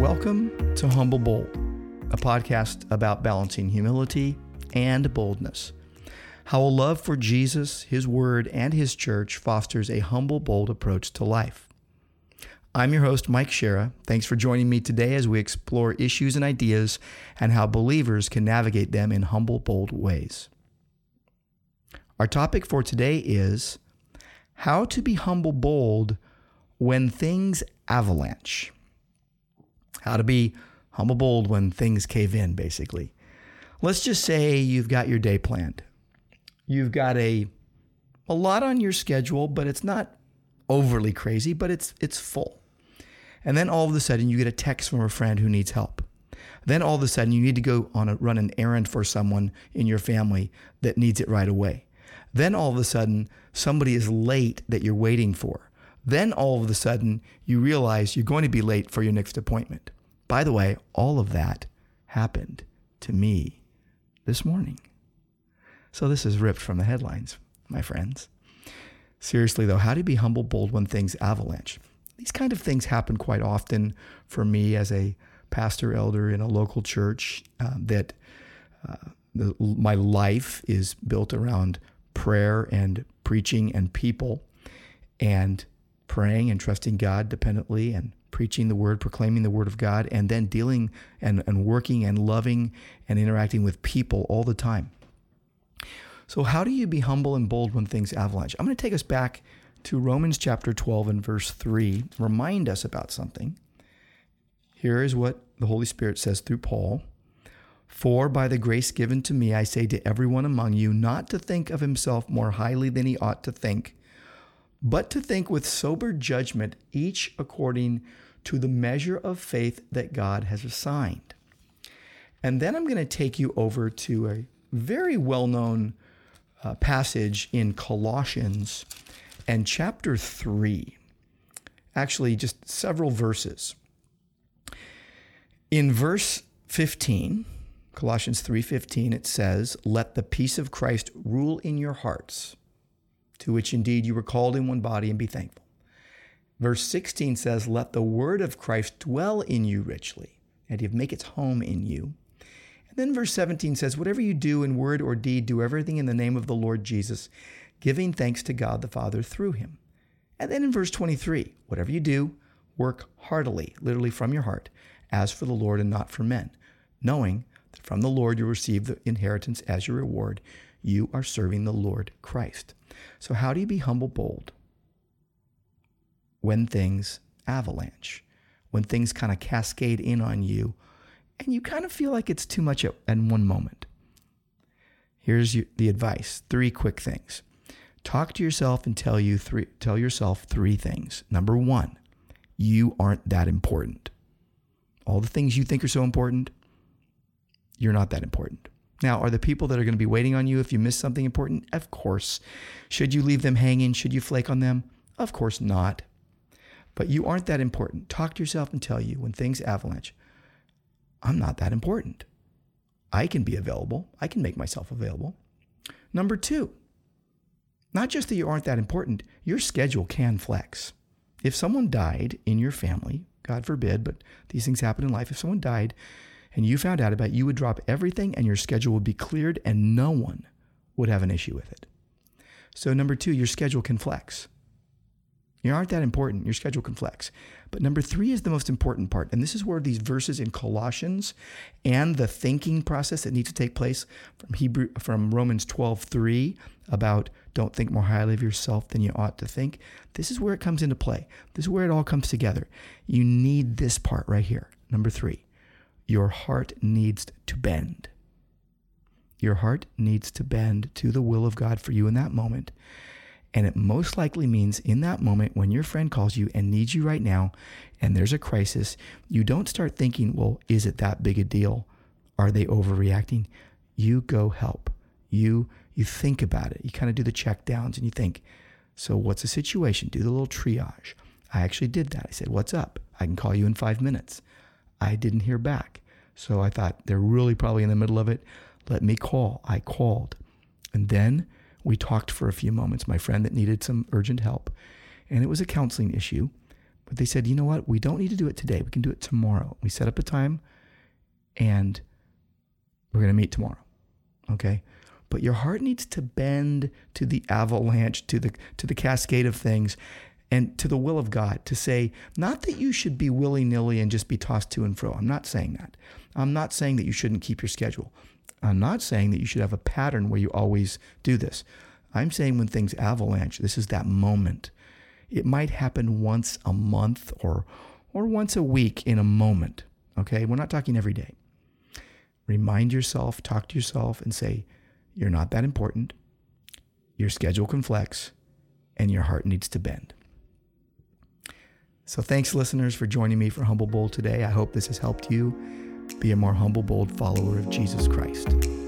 Welcome to Humble Bold, a podcast about balancing humility and boldness. How a love for Jesus, His Word, and His church fosters a humble, bold approach to life. I'm your host, Mike Shera. Thanks for joining me today as we explore issues and ideas and how believers can navigate them in humble, bold ways. Our topic for today is how to be humble, bold when things avalanche. How to be humble, bold when things cave in, basically. Let's just say you've got your day planned. You've got a lot on your schedule, but it's not overly crazy, but it's full. And then all of a sudden you get a text from a friend who needs help. Then all of a sudden you need to go run an errand for someone in your family that needs it right away. Then all of a sudden somebody is late that you're waiting for. Then all of a sudden you realize you're going to be late for your next appointment. By the way, all of that happened to me this morning. So this is ripped from the headlines, my friends. Seriously though, how to be humble, bold when things avalanche? These kind of things happen quite often for me as a pastor elder in a local church my life is built around prayer and preaching and people and praying and trusting God dependently and preaching the word, proclaiming the word of God, and then dealing and working and loving and interacting with people all the time. So how do you be humble and bold when things avalanche? I'm going to take us back to Romans chapter 12 and verse 3, remind us about something. Here is what the Holy Spirit says through Paul. For by the grace given to me, I say to everyone among you, not to think of himself more highly than he ought to think, but to think with sober judgment, each according to the measure of faith that God has assigned. And then I'm going to take you over to a very well-known passage in Colossians and chapter 3. Actually, just several verses. In verse 15, Colossians 3:15, it says, "Let the peace of Christ rule in your hearts, to which indeed you were called in one body, and be thankful." Verse 16 says, "Let the word of Christ dwell in you richly, and you make its home in you." And then verse 17 says, "Whatever you do in word or deed, do everything in the name of the Lord Jesus, giving thanks to God the Father through him." And then in verse 23, "Whatever you do, work heartily," literally from your heart, "as for the Lord and not for men, knowing that from the Lord you receive the inheritance as your reward. You are serving the Lord Christ." So how do you be humble, bold when things avalanche, when things kind of cascade in on you, and you kind of feel like it's too much in one moment? Here's the advice. 3 quick things. Talk to yourself and tell yourself 3 things. Number 1, you aren't that important. All the things you think are so important, you're not that important. Now, are the people that are going to be waiting on you if you miss something important? Of course. Should you leave them hanging? Should you flake on them? Of course not. But you aren't that important. Talk to yourself and tell you when things avalanche, I'm not that important. I can be available. I can make myself available. Number 2, not just that you aren't that important, your schedule can flex. If someone died in your family, God forbid, but these things happen in life. If someone died and you found out about it, you would drop everything and your schedule would be cleared and no one would have an issue with it. So number 2, your schedule can flex. You aren't that important. Your schedule can flex. But number 3 is the most important part. And this is where these verses in Colossians and the thinking process that needs to take place from Romans 12:3 about don't think more highly of yourself than you ought to think. This is where it comes into play. This is where it all comes together. You need this part right here. Number 3, your heart needs to bend. Your heart needs to bend to the will of God for you in that moment. And it most likely means in that moment when your friend calls you and needs you right now and there's a crisis, you don't start thinking, well, is it that big a deal? Are they overreacting? You go help. You think about it. You kind of do the check downs and you think, so what's the situation? Do the little triage. I actually did that. I said, what's up? I can call you in 5 minutes. I didn't hear back. So I thought they're really probably in the middle of it. Let me call. I called. And then we talked for a few moments, my friend that needed some urgent help. And it was a counseling issue. But they said, you know what? We don't need to do it today. We can do it tomorrow. We set up a time and we're going to meet tomorrow. Okay? But your heart needs to bend to the avalanche, to the cascade of things, and to the will of God, to say, not that you should be willy-nilly and just be tossed to and fro. I'm not saying that. I'm not saying that you shouldn't keep your schedule. I'm not saying that you should have a pattern where you always do this. I'm saying when things avalanche, this is that moment. It might happen once a month or once a week in a moment. Okay? We're not talking every day. Remind yourself, talk to yourself, and say, you're not that important. Your schedule can flex, and your heart needs to bend. So thanks, listeners, for joining me for Humble Bold today. I hope this has helped you be a more humble, bold follower of Jesus Christ.